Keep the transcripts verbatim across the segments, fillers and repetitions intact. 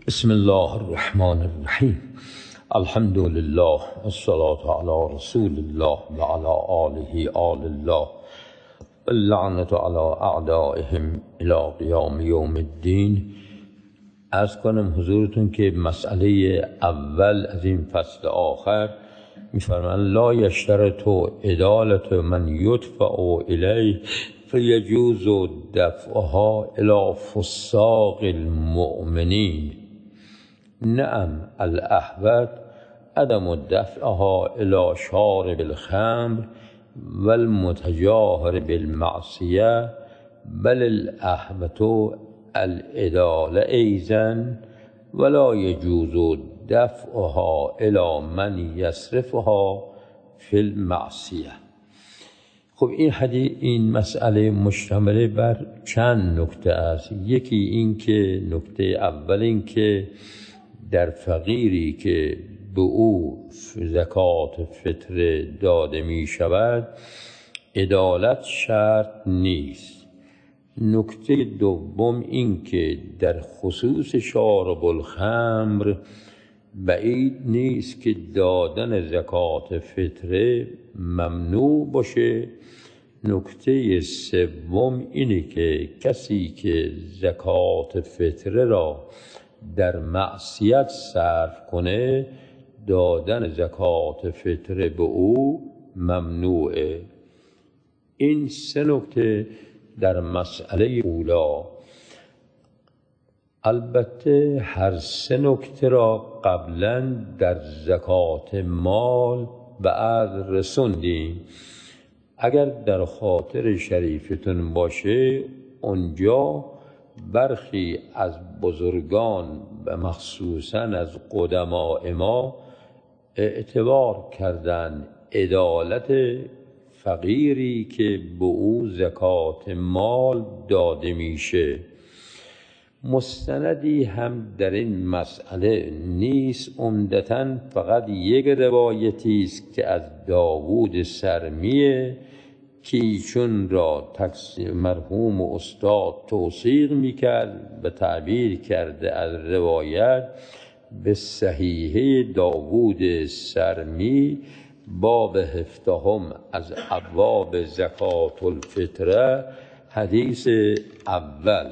بسم الله الرحمن الرحیم. الحمد لله والصلاة علی رسول الله و علی آله آل الله اللعنة علی اعدائهم الی قیام یوم الدین. عرض کنم حضورتون که مسئله اول از این فصل آخر می‌فرمایند لا یشترط عدالة من یدفع الیه فیجوز دفعها الی فساق المؤمنین. نعم الاحوط عدم دفعها الی شارب الخمر والمتجاهر بالمعصیه، بل الاحوط العدالة ایضا ولا یجوز دفعها الی من یصرفها فی المعصیه. خب این حدیث این مسئله مشتمل بر چند نکته است. یکی این که نکته اول این که در فقیری که به او زکات فطر داده می شود عدالت شرط نیست. نکته دوم این که در خصوص شارب الخمر بعید نیست که دادن زکات فطره ممنوع باشه. نکته سوم اینه که کسی که زکات فطره را در معصیت صرف کنه دادن زکات فطره به او ممنوعه. این سه نکته در مسئله اولا. البته هر سه نکته را قبلا در زکات مال به عرض رسوندیم. اگر در خاطر شریفتون باشه اونجا برخی از بزرگان و مخصوصا از قدماء ما اعتبار کردن عدالت فقیری که به او زکات مال داده میشه. مستندی هم در این مسئله نیست، عمدتاً فقط یک روایتی است که از داوود سرمیه که ایشون را مرحوم استاد توثیق میکرد به تعبیر کرده از روایت به صحیحه داوود سرمی باب هفدهم از ابواب زکات الفطره حدیث اول.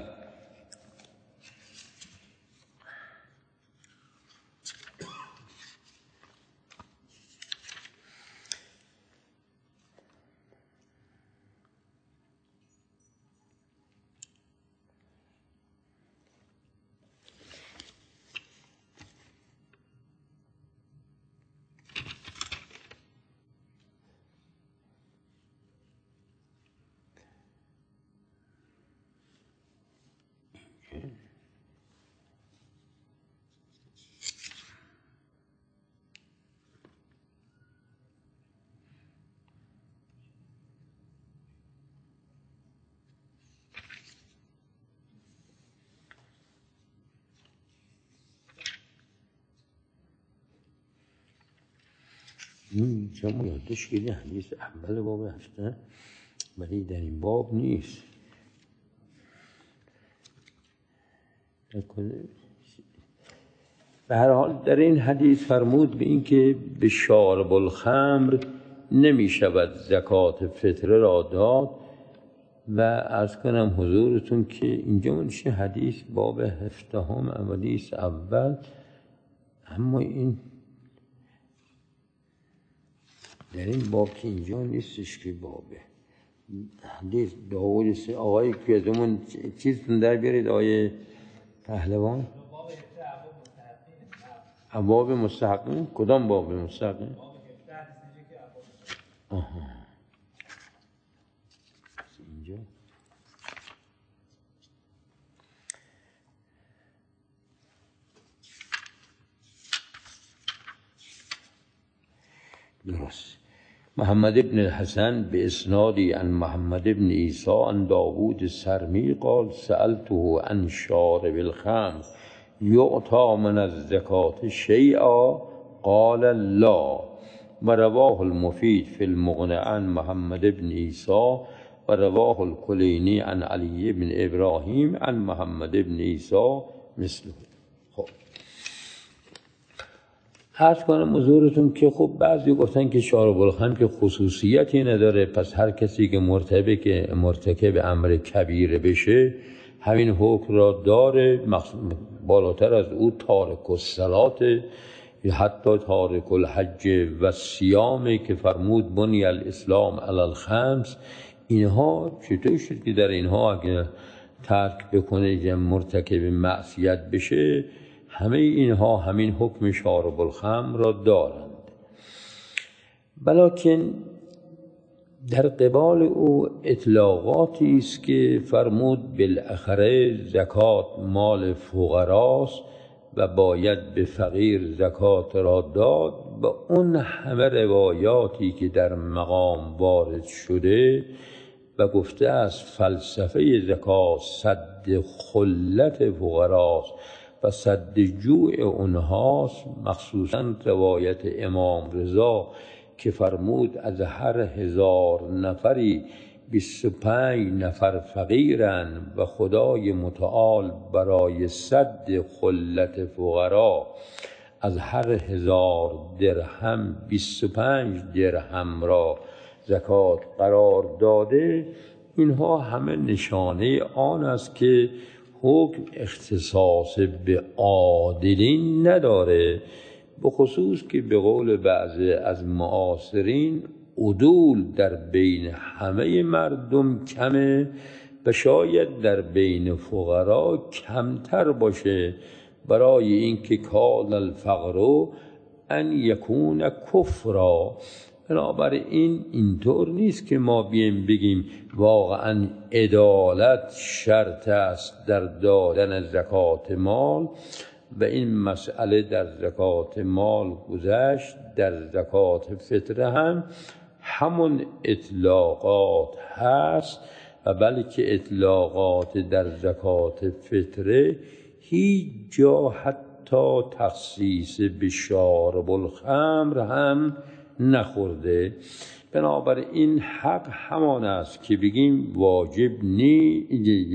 شما یادش گیری حدیث اول باب هفته ولی در این باب نیست. به هر حال در این حدیث فرمود به این که به شارب الخمر نمی شود زکات فطره را داد و عرض کنم حضورتون که اینجا منشه حدیث باب هفدهم حدیث اول، اما این در این باب که اینجا نیستش که بابه حدیث داوود سه. آقای که از اون چیزتون در بیارید آقای پهلوان. ابواب مستحقین. کدام باب مستحقین؟ آها اینجا درست. محمد ابن الحسن به اسنادی عن محمد ابن عیسی عن داوود سرمی قال سألته عن شارب الخمر یعطى من الزکات شیئا قال لا. و رواه المفید فی المغنی عن محمد ابن عیسی و رواه الکلینی عن علی بن ابراهیم عن محمد ابن عیسی مثله. خب عرض کنم حضورتون که خب بعضی گفتن که شارب الخمر که خصوصیتی نداره، پس هر کسی که مرتبط مرتکب امر کبیره بشه همین حکم را داره، بالاتر از او تارک الصلات یا حتی تارک الحج و سیامه که فرمود بنی الاسلام علی الخمس. اینها چطور شد که در اینها اگه ترک بکنه که مرتکب معصیت بشه؟ همه اینها همین حکم شارب الخمر را دارند. بلکن در قبال او اطلاقاتی است که فرمود بالاخره زکات مال فقراست و باید به فقیر زکات را داد. و اون همه روایاتی که در مقام وارد شده و گفته است فلسفه زکات سد خلت فقراست و سد جوع اونهاست، مخصوصا روایت امام رضا که فرمود از هر هزار نفری بیست و پنج نفر فقیرن و خدای متعال برای سد خلت فقرا از هر هزار درهم بیست و پنج درهم را زکات قرار داده. اینها همه نشانه آن است که حکم اختصاص به عادلین نداره، به خصوص که به قول بعضی از معاصرین عدول در بین همه مردم کمه و شاید در بین فقرا کمتر باشه، برای اینکه کان الفقر ان یکون کفرا. بنابراین اینطور نیست که ما بیم بگیم واقعا عدالت شرط است در دادن زکات مال و این مسئله در زکات مال گذشت. در زکات فطره هم همون اطلاقات هست و بلکه اطلاقات در زکات فطره هیچ جا حتی تخصیص به شارب الخمر هم نخورده. بنابراین حق همان است که بگیم واجب نی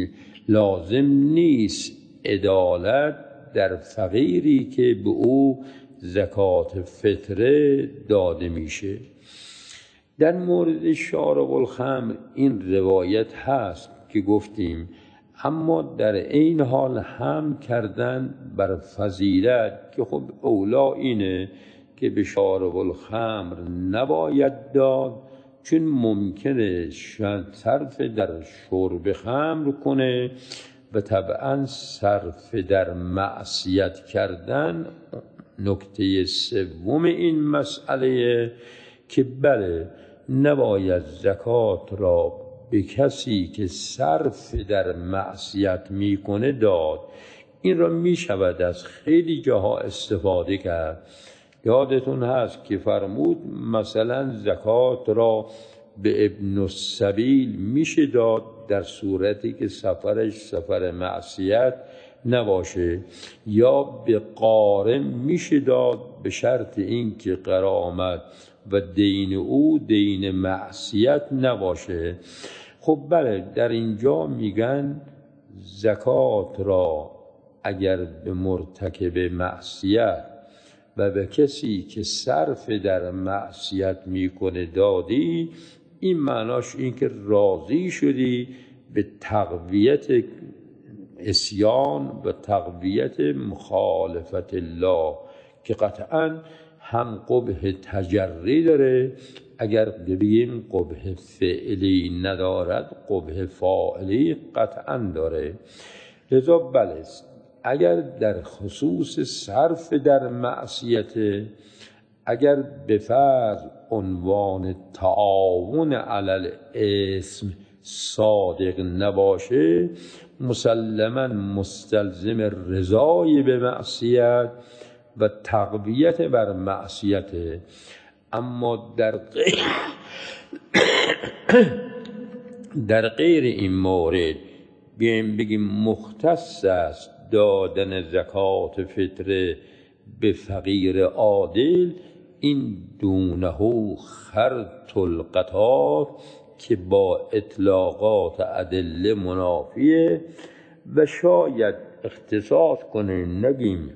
لازم نیست عدالت در فقیری که به او زکات فطره داده میشه. در مورد شارب الخمر این روایت هست که گفتیم، اما در این حال هم کردن بر فضیلت که خب اولا اینه که به شارب الخمر نباید داد، چون ممکنه صرف در شرب خمر کنه و طبعا صرف در معصیت کردن. نکته سوم این مسئله که بله نباید زکات را به کسی که صرف در معصیت میکنه داد. این را میشود از خیلی جاها استفاده کرد. یادتون هست که فرمود مثلا زکات را به ابن السبیل میشه داد در صورتی که سفرش سفر معصیت نباشه، یا به قارن میشه داد به شرط اینکه غرامت و دین او دین معصیت نباشه. خب بله در اینجا میگن زکات را اگر به مرتکب معصیت و به کسی که صرف در معصیت میکنه دادی، این معناش این که راضی شدی به تقویت عصیان و تقویت مخالفت الله که قطعا هم قبح تجری داره، اگر بگیم قبح فعلی ندارد قبح فاعلی قطعا داره. لذا بله اگر در خصوص صرف در معصیت، اگر به فرض عنوان تعاون علی الاسم صادق نباشه، مسلما مستلزم رضای به معصیت و تقویت بر معصیت. اما در غیر در غیر این مورد بیایم بگیم مختص است دادن زکات فطره به فقیر عادل، این دونه خرط القطار که با اطلاقات ادله منافیه و شاید اختصاص کنه نگیم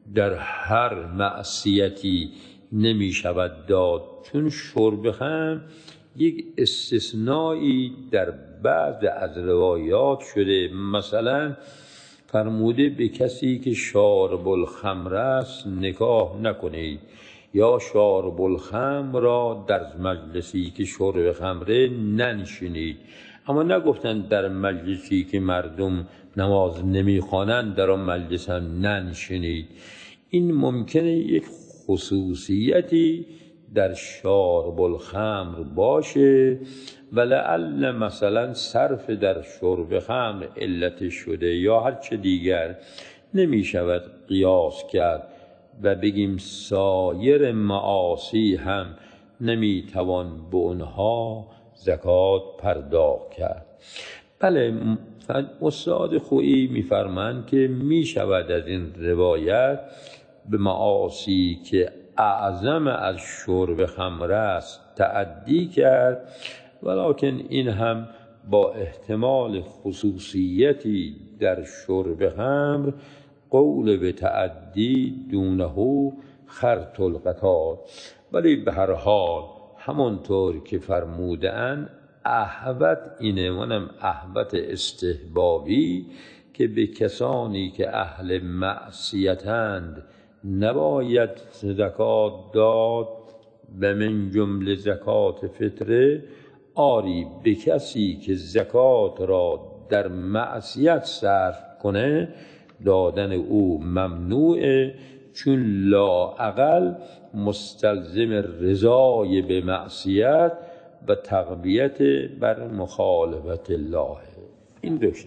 در هر معصیتی نمی شود داد، چون شرب خمر یک استثنایی در بعض از روایات شده. مثلا فرموده به کسی که شارب الخمر است نکاح نکنید، یا شارب الخمر را در مجلسی که شرب خمره ننشینید. اما نگفتن در مجلسی که مردم نماز نمیخوانند در آن مجلس هم ننشینید. این ممکنه یک خصوصیتی در شارب الخمر باشه و لعل مثلا صرف در شرب خمر علت شده یا هر چه دیگر، نمی شود قیاس کرد و بگیم سایر معاصی هم نمی توان به اونها زکات پرداخت کرد. بله، استاد خویی میفرمایند که می شود از این روایت به معاصی که اعظم از شرب خمر است تعدی کرد، ولکن این هم با احتمال خصوصیتی در شرب خمر قول به تعدی دونه خرط القطار. ولی به هر حال همانطور که فرمودن احوط اینه، منم احوط استحبابی، که به کسانی که اهل معصیتند نباید زکات داد و من جمله زکات فطره. آری به کسی که زکات را در معصیت صرف کنه دادن او ممنوعه، چون لااقل مستلزم رضای به معصیت و تقویت بر مخالفت الله. این دوشت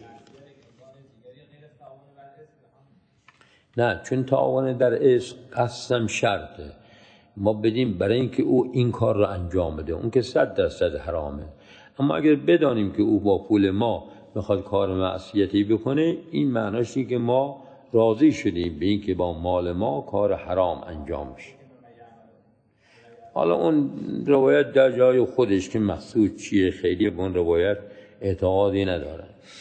نه، چون تعاون در عشق قسم شرطه ما بدیم برای اینکه او این کار را انجام بده، اون که صد درصد حرامه. اما اگر بدانیم که او با پول ما میخواد کار معصیتی بکنه، این معناش اینه که ما راضی شدیم به اینکه با مال ما کار حرام انجام بشه. حالا اون روایت در جای خودش که مقصود چیه، خیلی به اون روایت اعتقادی ندارن.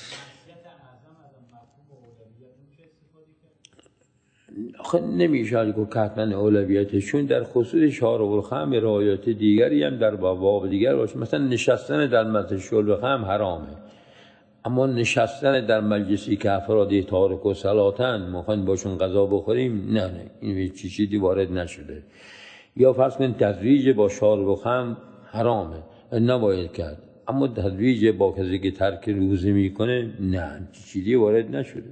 خب نمیشه که حتما اولویته، چون در خصوص شارب الخمر روایات دیگری هم در باب دیگر باشه. مثلا نشستن در مجلس شرب خمر حرامه، اما نشستن در مجلسی که افرادی تارک و صلاتن میخواین باشون غذا بخوریم، نه نه این چیزی وارد نشده. یا فرض کن تزویج با شارب و خمر حرامه، نباید کرد، اما تزویج با کسی که ترک روزه میکنه نه، چیزی وارد نشده.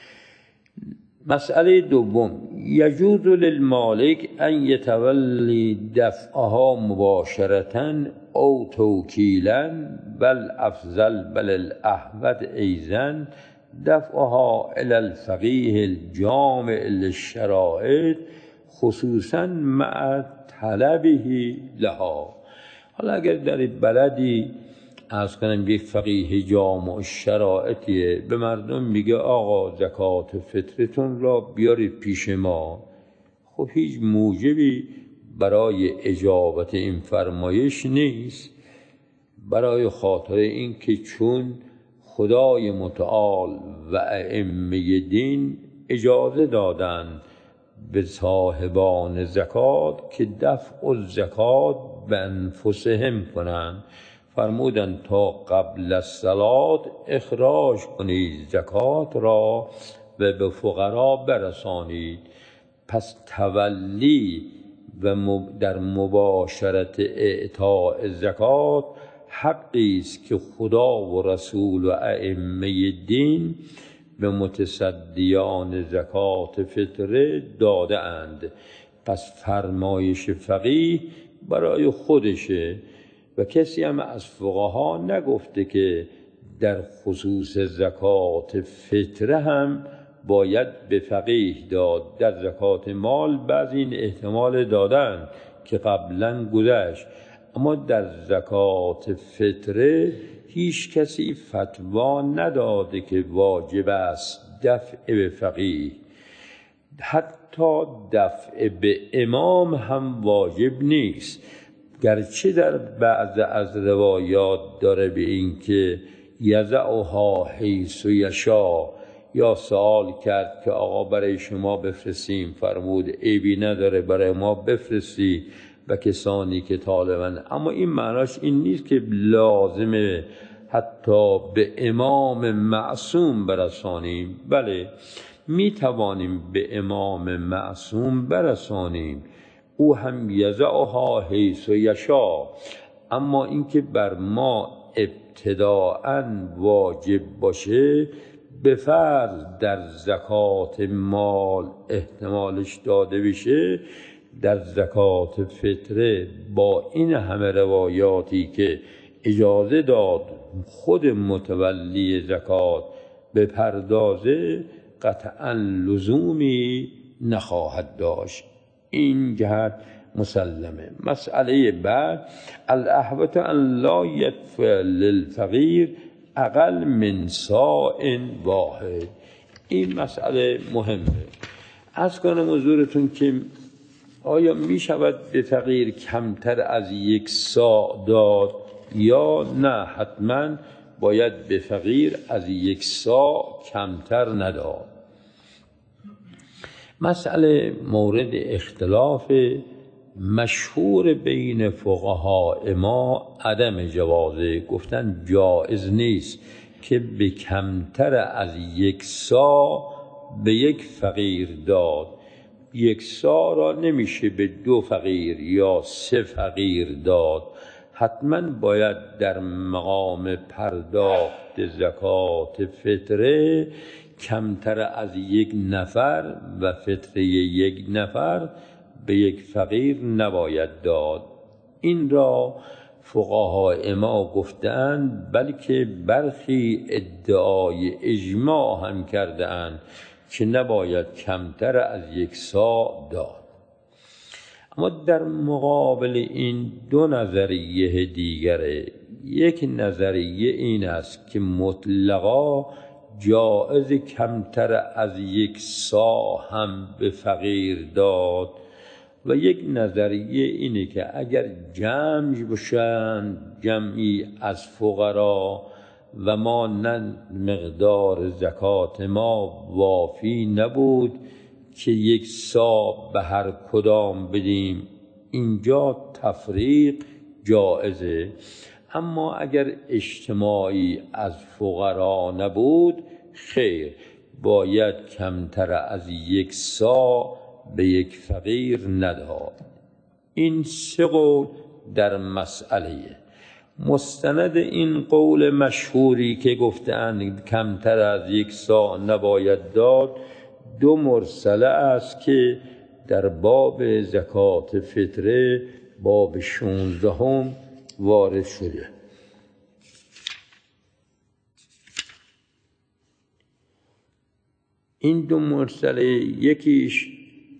مسئله دوم، یجوز للمالک ان یتولی دفعها مباشرة او توکیلا، بل افضل بل الاحوط ایضا دفعها الى الفقیه الجامع للشرائط خصوصا مع طلبه لها. حالا اگر در بلدی از کنم یک فقیه جامع شرائطیه به مردم میگه آقا زکات فطرتون را بیارید پیش ما، خب هیچ موجبی برای اجابت این فرمایش نیست، برای خاطر این که چون خدای متعال و ائمه دین اجازه دادند به صاحبان زکات که دفع الزکات به انفسهم کنند. فرمودند تا قبل الصلاة اخراج کنید زکات را و به فقرا برسانید. پس تولی و در مباشرت اعطاء زکات حقی است که خدا و رسول و ائمه دین به متصدیان زکات فطره داده اند. پس فرمایش فقیه برای خودشه و کسی هم از فقها نگفته که در خصوص زکات فطره هم باید به فقیه داد. در زکات مال بعضی این احتمال دادن که قبلا گذشت، اما در زکات فطره هیچ کسی فتوا نداده که واجب است دفع به فقیه. حتی دفع به امام هم واجب نیست، گرچه در بعض از روایات داره به این که یضعها حیث یشاء، یا سوال کرد که آقا برای شما بفرستیم، فرمود عیبی نداره برای ما بفرستی و کسانی که طالبن. اما این معناش این نیست که لازمه حتی به امام معصوم برسانیم. بله می توانیم به امام معصوم برسانیم، او هم یضعها حیث یشاء، اما اینکه بر ما ابتداءً واجب باشه به فرض در زکات مال احتمالش داده بشه، در زکات فطره با این همه روایاتی که اجازه داد خود متولی زکات به پردازه قطعاً لزومی نخواهد داشت. این جهت مسلمه. مسئله بعد الاحوط ان لا یدفع للفقیر اقل من صاع واحد. این مسئله مهمه. عرض کنم حضورتون که آیا می شود به فقیر کمتر از یک صاع داد یا نه؟ حتما باید به فقیر از یک صاع کمتر نداد. مسئله مورد اختلاف مشهور بین فقهای ما عدم جوازه، گفتن جایز نیست که به کمتر از یک صاع به یک فقیر داد. یک صاع را نمیشه به دو فقیر یا سه فقیر داد، حتما باید در مقام پرداخت زکات فطره کمتر از یک نفر و فطره یک نفر به یک فقیر نباید داد. این را فقهای ما گفتند، بلکه برخی ادعای اجماع هم کردند که نباید کمتر از یک صاع داد. اما در مقابل این دو نظریه دیگره. یک نظریه این است که مطلقا جایز کمتر از یک صاع هم به فقیر داد، و یک نظریه اینه که اگر جمع باشند جمعی از فقرا و ما نه مقدار زکات ما وافی نبود که یک صاع به هر کدام بدیم، اینجا تفریق جایزه. اما اگر اجتماعی از فقرا نبود خیر، باید کمتر از یک صاع به یک فقیر نداد. این سه قول در مسئله. مستند این قول مشهوری که گفتند کمتر از یک صاع نباید داد دو مرسله است که در باب زکات فطره باب شانزدهم وارد شده. این دو مرسله یکیش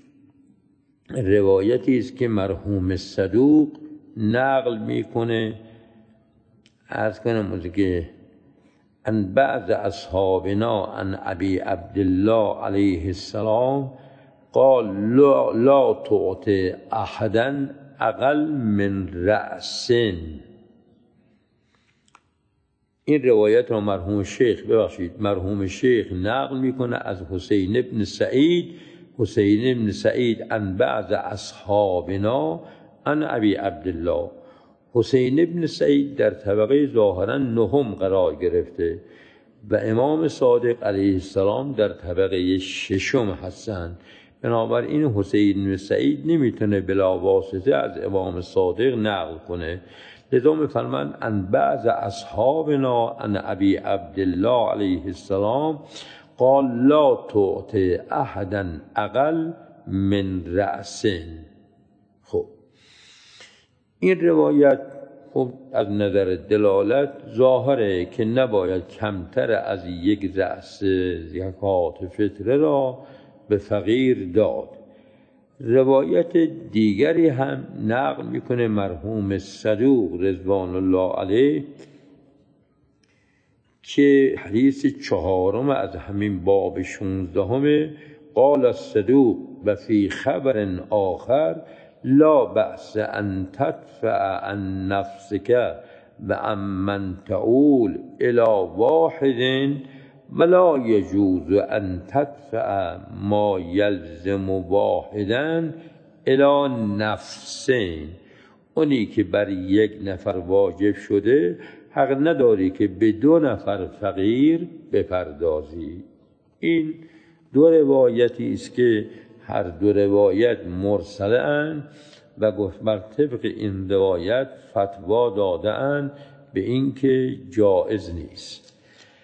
روایتی است که مرحوم صدوق نقل میکنه، عرض کنم که ان بعض اصحابنا عن ابی عبدالله علیه السلام قال لا, لا تعطي احدا اقل من رأس. این روایت رو مرحوم شیخ ببخشید مرحوم شیخ نقل میکنه از حسین ابن سعید حسین ابن سعید عن بعض اصحابنا عن ابی عبدالله. حسین ابن سعید در طبقه ظاهرا نهم قرار گرفته و امام صادق علیه السلام در طبقه ششم هستند. بنابراین حسین ابن سعید نمیتونه بلا واسطه از امام صادق نقل کنه، لذا میفرمایند ان بعض اصحابنا عن ابی عبدالله علیه السلام قال لا تعطي احدا اقل من رأس. خب این روایت خب از نظر دلالت ظاهره که نباید کمتر از یک رأس زکات فطره را به فقیر داد. روایت دیگری هم نقل میکنه مرحوم صدوق رضوان الله علیه که حدیث چهارم از همین باب شانزدهم قال الصدوق و فی خبر آخر لا بأس ان تدفع عن نفسك و عن من تعول الى واحد ولا یجوز ان تدفع ما یلزم واحدا الی نفسین. اونی که بر یک نفر واجب شده حق نداری که به دو نفر فقیر بپردازی. این دو روایتی است که هر دو روایت مرسله اند و گفت بر طبق این روایت فتوا داده اند به این که جائز نیست.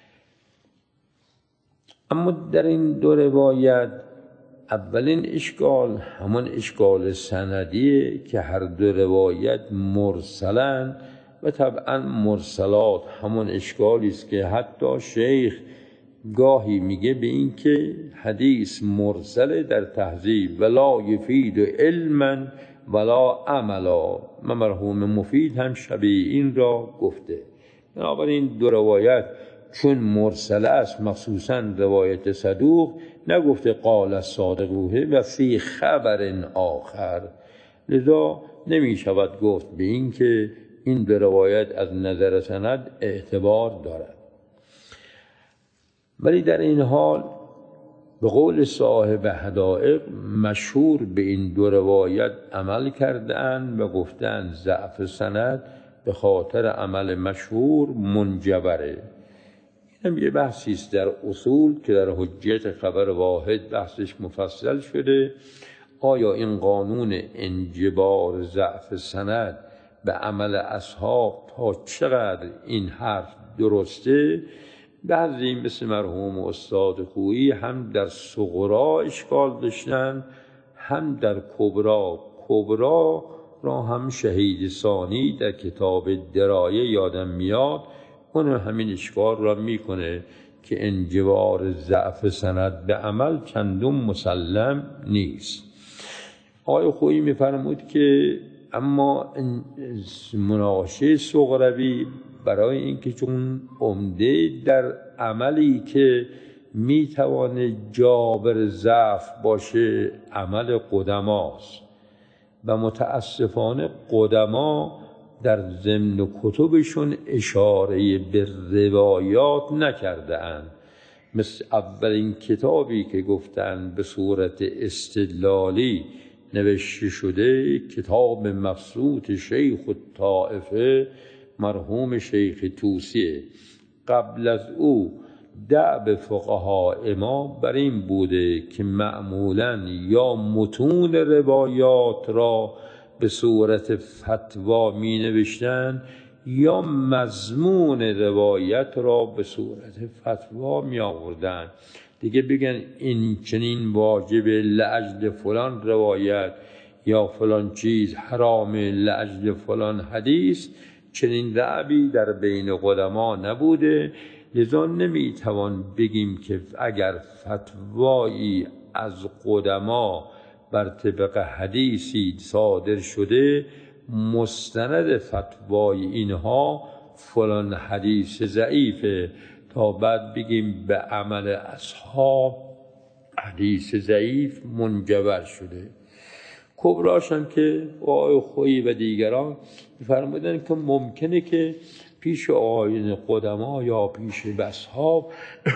اما در این دو روایت اولین اشکال همون اشکال سندیه که هر دو روایت مرسلن و طبعا مرسلات همون اشکالی است که حتی شیخ گاهی میگه به این که حدیث مرسل در تهذیب ولا یفید علما ولا عملا، مرحوم مفید هم شبیه این را گفته. بنابراین دو روایت چون مرسله است، مخصوصا روایت صدوق نگفته قال الصادقوه و فی خبر آخر، لذا نمی شود گفت به این که این دو روایت از نظر سند اعتبار دارد. ولی در این حال به قول صاحب حدائق مشهور به این دو روایت عمل کردند و گفتند ضعف سند به خاطر عمل مشهور منجبره. اینم یه بحثی است در اصول که در حجیت خبر واحد بحثش مفصل شده. آیا این قانون انجبار ضعف سند به عمل اصحاب تا چقدر این حرف درسته؟ بعضی مثل مرحوم استاد خویی هم در صغرا اشکال داشتن، هم در کبرا. کبرا را هم شهید ثانی در کتاب درایه یادم میاد، اون همین اشکال را میکنه که انجبار ضعف سند به عمل چندون مسلم نیست. آقای خویی میفرمود که اما مناقشه صغروی برای اینکه چون عمده در عملی که میتوانه جابر ضعف باشه عمل قدماست و متاسفانه قدما در ضمن کتبشون اشاره به روایات نکرده اند. مثل اولین کتابی که گفتن به صورت استدلالی نوشته شده کتاب مبسوط شیخ الطائفه مرحوم شیخ توسیه. قبل از او دأب فقهای ما بر این بوده که معمولاً یا متون روایات را به صورت فتوا می نوشتن یا مضمون روایت را به صورت فتوا می آوردن. دیگه بگن این چنین واجب لاجل فلان روایت یا فلان چیز حرام لاجل فلان حدیث، چنین رعبی در بین قدما نبوده. لذا نمیتوان بگیم که اگر فتوایی از قدما بر طبق حدیثی صادر شده مستند فتوای اینها فلان حدیث ضعیفه تا بعد بگیم به عمل اصحاب حدیث ضعیف منجبر شده. کبراش هم که آقای خویی و دیگران فرمودن که ممکنه که پیش آیین قدما یا پیش اصحاب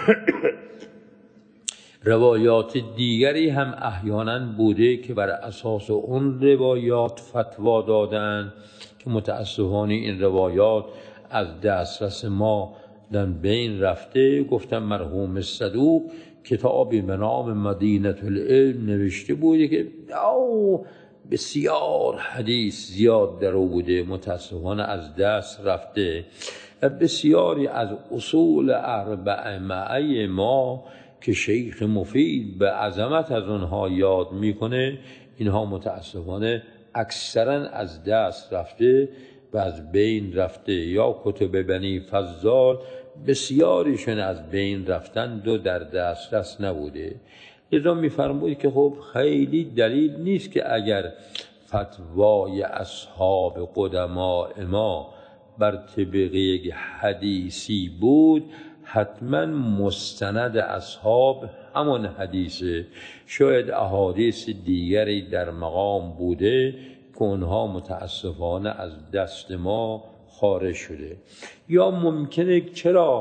روایات دیگری هم احیانا بوده که بر اساس اون روایات فتوا دادن که متاسفانه این روایات از دسترس ما در بین رفته. گفتم مرحوم صدوق کتابی به نام مدینه العلم نوشته بوده که او بسیار حدیث زیاد در او بوده، متاسفانه از دست رفته. و بسیاری از اصول اربع معی ما که شیخ مفید به عظمت از اونها یاد میکنه اینها متاسفانه اکثرا از دست رفته و از بین رفته، یا کتب بنی فضال بسیاریشون از بین رفتند و در دسترس نبوده. لذا میفرمود که خب خیلی دلیل نیست که اگر فتوای اصحاب قدماء ما بر طبق یک حدیثی بود حتما مستند اصحاب همون حدیثه. شاید احادیث دیگری در مقام بوده که اونها متاسفانه از دست ما خارج شده. یا ممکنه چرا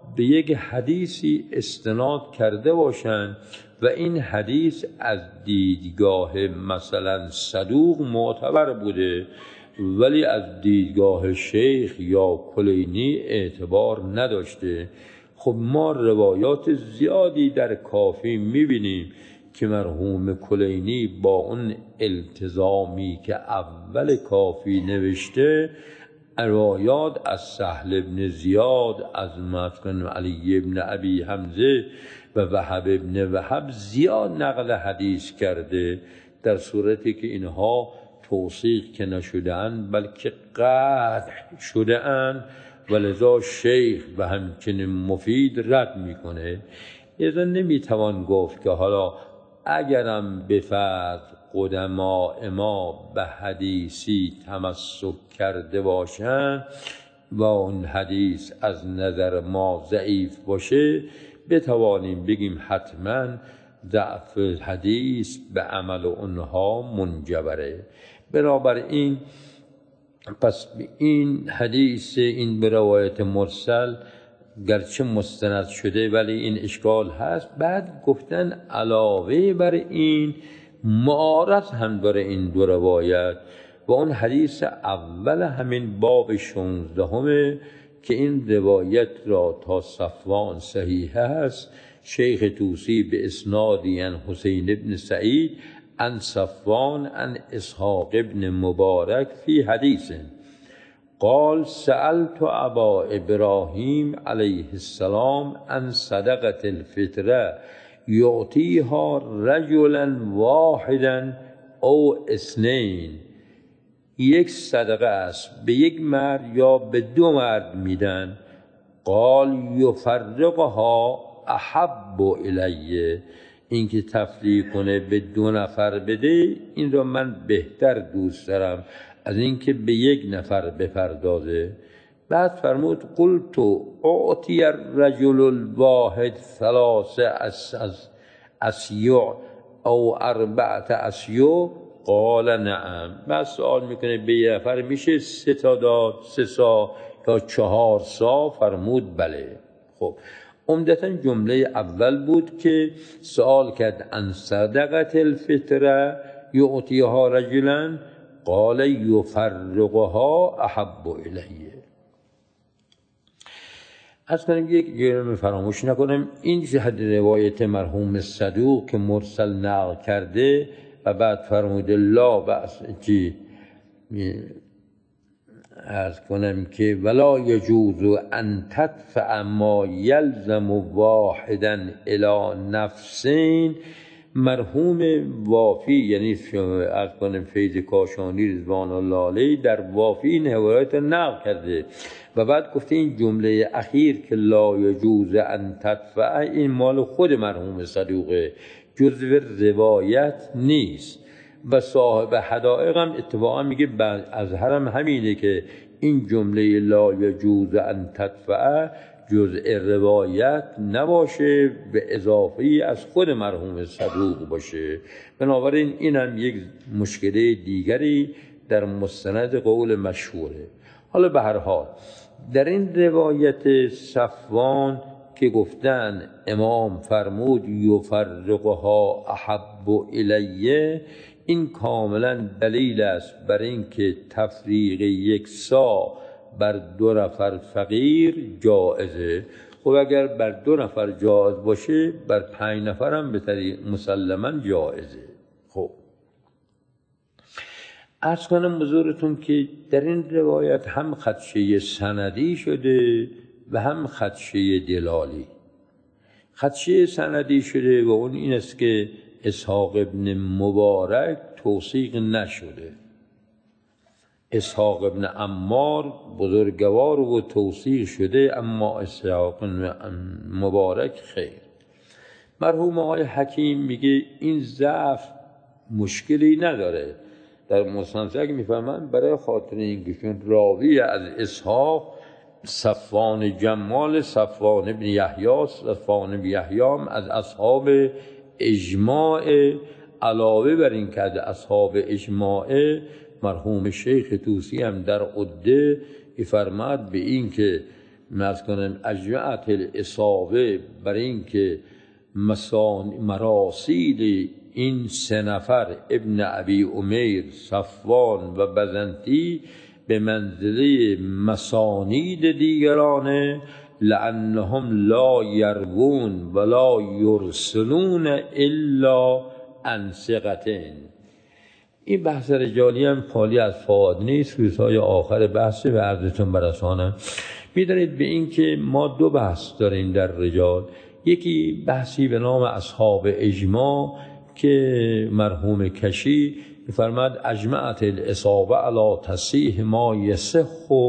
به یک حدیثی استناد کرده باشند و این حدیث از دیدگاه مثلا صدوق معتبر بوده ولی از دیدگاه شیخ یا کلینی اعتبار نداشته. خب ما روایات زیادی در کافی میبینیم که مرحوم کلینی با اون التزامی که اول کافی نوشته روایات از سهل ابن زیاد، از مثلا علی ابن ابی حمزه و وهب ابن وهب زیاد نقل حدیث کرده، در صورتی که اینها توثیق که نشده‌اند بلکه قطع شده‌اند و لذا شیخ و همچنین مفید رد میکنه. اذا نمیتوان گفت که حالا اگرم به فرض قدماء ما به حدیثی تمسک کرده باشند و اون حدیث از نظر ما ضعیف باشه بتوانیم بگیم حتما ضعف حدیث به عمل اونها منجبره. بنابراین پس این حدیث این به روایت مرسل گرچه مستند شده ولی این اشکال هست. بعد گفتن علاوه بر این معارض هم داره این دو روایت و اون حدیث اول همین باب شانزدهمه که این روایت را تا صفوان صحیح است. شیخ طوسی به اسنادی عن حسین ابن سعید عن صفوان عن اسحاق ابن مبارک فی حدیث قال سألت ابا ابراهیم علیه السلام عن صدقة الفطره یعطیها رجلا واحدا او اثنین، یک صدقه است به یک مرد یا به دو مرد میدن. قال یفرقها احب الیه، این که تفریق کنه به دو نفر بده این را من بهتر دوست دارم از این که به یک نفر بپردازه. بعد فرمود قلت اعطی الرجل الواحد ثلاث اسیع او اربعت اسیع قال نعم. بعد سوال میکنه به یه نفر میشه سه تا داد، سه سا یا چهار سا؟ فرمود بله. خب عمدتاً جمله اول بود که سوال کرد عن صدقة الفطره یعطیها رجلا قال یفرقها احب الیه. از کنیم یک جرم فراموش نکنم این جهت روایت مرحوم صدوق که مرسل نقل کرده و بعد فرموده لا بأس چی از کنم که ولا یجوز ان تدفع ما یلزم واحدا الی نفسین. مرحوم وافی یعنی از کنم فیض کاشانی رضوان الله علیه در وافی این روایت نقل کرده و بعد گفته این جمله اخیر که لا یجوز ان تدفع این مال خود مرحوم صدوقه، جزو روایت نیست. و صاحب حدائق هم اتفاقا میگه اظهرم همینه که این جمله لا یجوز ان تدفع جزء روایت نباشه به اضافه از خود مرحوم صدوق باشه. بنابراین این هم یک مشکله دیگری در مستند قول مشهوره. حالا به هر حال در این روایت صفوان که گفتن امام فرمود یفرقها احب الیه، این کاملا دلیل است بر اینکه تفریق یک سا بر دو نفر فقیر جایزه. خب اگر بر دو نفر جایز باشه بر پنج نفر هم به طریق مسلما جایزه. خب عرض کنم حضورتون که در این روایت هم خدشه سندی شده و هم خدشه دلالی. خدشه سندی شده و اون این است که اسحاق ابن مبارک توثیق نشده. اسحاق ابن عمار بزرگوار و توثیق شده اما اسحاق ابن مبارک خیر. مرحوم آقای حکیم میگه این ضعف مشکلی نداره. در مستدرک میفهمن برای خاطر اینکه چون راوی از اسحاق صفوان جمال صفوان ابن یحیی صفوان ابن یحیی از اصحاب اجماع، علاوه بر این که از اصحاب اجماع مرحوم شیخ طوسی هم در عده فرماد به این که از کنن اجمعت الاصابه برای اینکه مراسیل این سه نفر ابن ابی امیر، صفوان و بزنطی به منزله مسانید دیگرانه، لانهم لا یروون ولا یرسلون الا عن ثقتین. این بحث رجالی هم خالی از فوائد نیست. روزهای آخر بحث به عرضتون برسانم. می‌دانید به این که ما دو بحث داریم در رجال. یکی بحثی به نام اصحاب اجماع که مرحوم کشی فرماد اجمعت الاصابه علی تصحیح ما یصح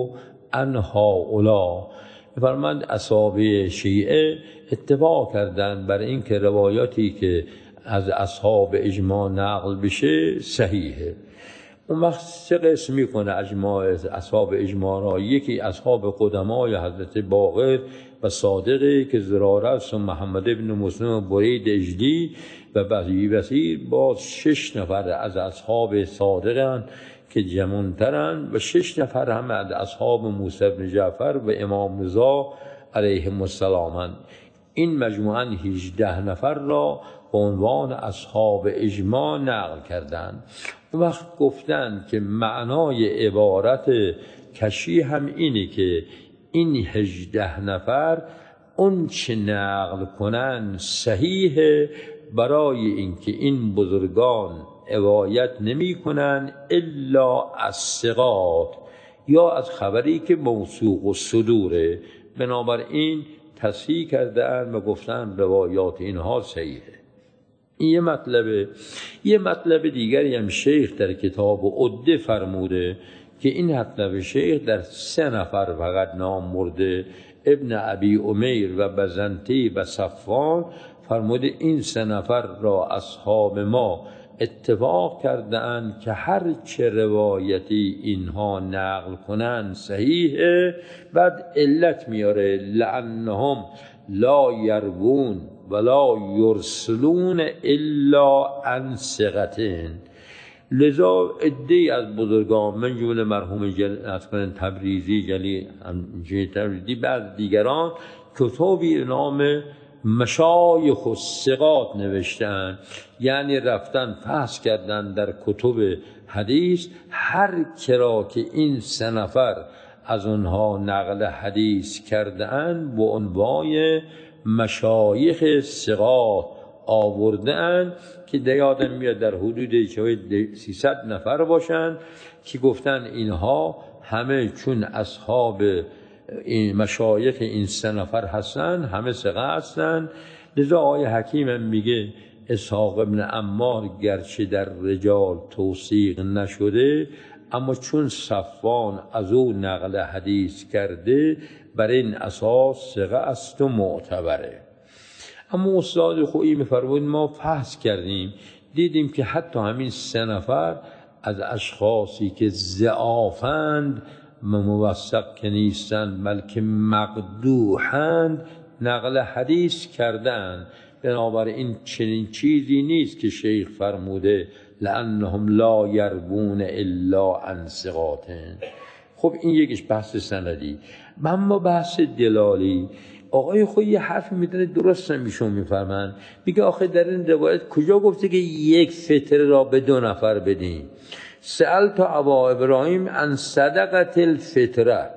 عن هؤلاء. فرماد اصحاب شیعه اتفاق کردند بر این که روایاتی که از اصحاب اجماع نقل بشه صحیحه. اون وقت سه قسم میکنه اجماع اصحاب اجماع را. یکی اصحاب قدمای حضرت باقر و صادقی که زراره است و محمد ابن مسلم برید اجلی و بقیه بسیر، باز شش نفر از اصحاب صادقان که جمع‌ترن و شش نفر هم از اصحاب موسی بن جعفر و امام رضا علیهم السلام. این مجموعاً هجده نفر را به عنوان اصحاب اجماع نقل کردند. اون وقت گفتند که معنای عبارت کشی هم اینه که این هجده نفر اون چه نقل کنن صحیحه، برای اینکه این بزرگان روایت نمی کنن الا از ثقات یا از خبری که موثوق و صدوره. بنابراین تصحیح کردن و گفتن روایات اینها صحیحه. این یه مطلبه. یه مطلب دیگری هم شیخ در کتاب عده فرموده که این مطلب شیخ در سه نفر فقط نام برده، ابن ابی امیر و بزنطی و صفوان. فرموده این سه نفر را اصحاب ما اتفاق کردند که هر چه روایتی اینها نقل کنند صحیحه. بعد علت میاره لانهم لا یروون ولا یرسلون الا عن ثقتین. لذا عده‌ای از بزرگان من جمله مرحوم جل... تبریزی جلی تبریزی بعد دیگران کتابی نام مشایخ و ثقات نوشتن، یعنی رفتن فحص کردن در کتب حدیث هر کرا که این سه نفر از اونها نقل حدیث کردن و عنوان مشایخ ثقات آوردن که دیادم میاد در حدود سیصد نفر باشن که گفتن اینها همه چون اصحاب این مشایخ این سه نفر هستن همه ثقه هستن. لذا آقای حکیم هم میگه اسحاق ابن عمار گرچه در رجال توثیق نشده اما چون صفوان از او نقل حدیث کرده بر این اساس ثقه است و معتبره. اما استاد خویی می‌فرمود ما فحص کردیم دیدیم که حتی همین سه نفر از اشخاصی که ضعافند موثق که نیستند بلکه مقدوحند نقل حدیث کردند. بنابراین چنین چیزی نیست که شیخ فرموده لانهم لا یروون الا عن ثقات. خب این یکیش بحث سندی. اما بحث دلالی آقای خود یه حرف میدونه درست نمیشون میفرمن. میگه آخه در این روایت کجا گفته که یک فتره را به دو نفر بدین؟ سألت ابا ابراهیم عن صدقت الفطره.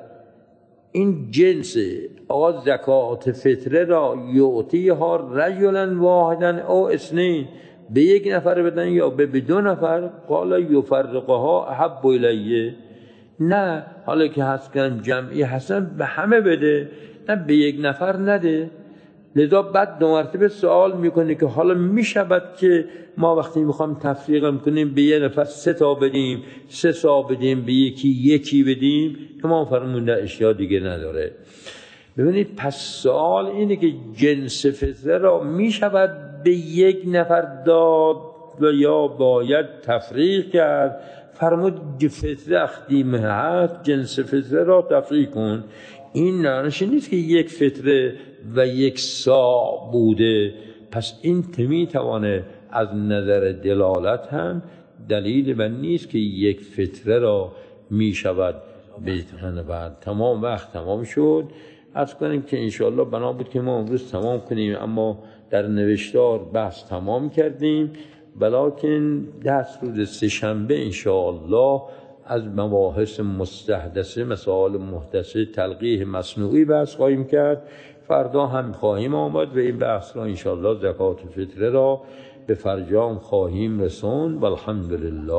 این جنس آقا زکات فطره را یعطیها رجلا واحدا او اثنین، به یک نفر بدن یا به دو نفر؟ قال یفرقها احب الیه. نه حالا که هست کنم جمعی حسن به همه بده، نه به یک نفر نده. لذا بعد دو مرتبه سوال میکنه که حالا میشود که ما وقتی میخوام تفریق کنیم به یه نفر سه تا بدیم، سه تا بدیم، به یکی یکی بدیم؟ امام فرمونده اشیا دیگه نداره. ببینید پس سوال اینه که جنس فطره را میشود به یک نفر داد و یا باید تفریق کرد؟ فرمود فطره اخدیمه هست، جنس فطره را تفریق کن. این معنیش نیست که یک فطره و یک ساع بوده. پس این می توانه از نظر دلالت هم دلیل بر نیست که یک فطره را می شود بتونه. بعد تمام وقت تمام شد. عرض کنیم که انشاءالله بنا بود که ما امروز تمام کنیم، اما در نوشتار بحث تمام کردیم، بلکن دست روز سه‌شنبه انشاءالله از مباحث مستحدثه، مسائل محدثه، تلقیح مصنوعی بحث خواهیم کرد. فردا هم خواهیم آمد و این بحث را انشاءالله زکات فطره را به فرجام خواهیم رسوند. والحمدلله.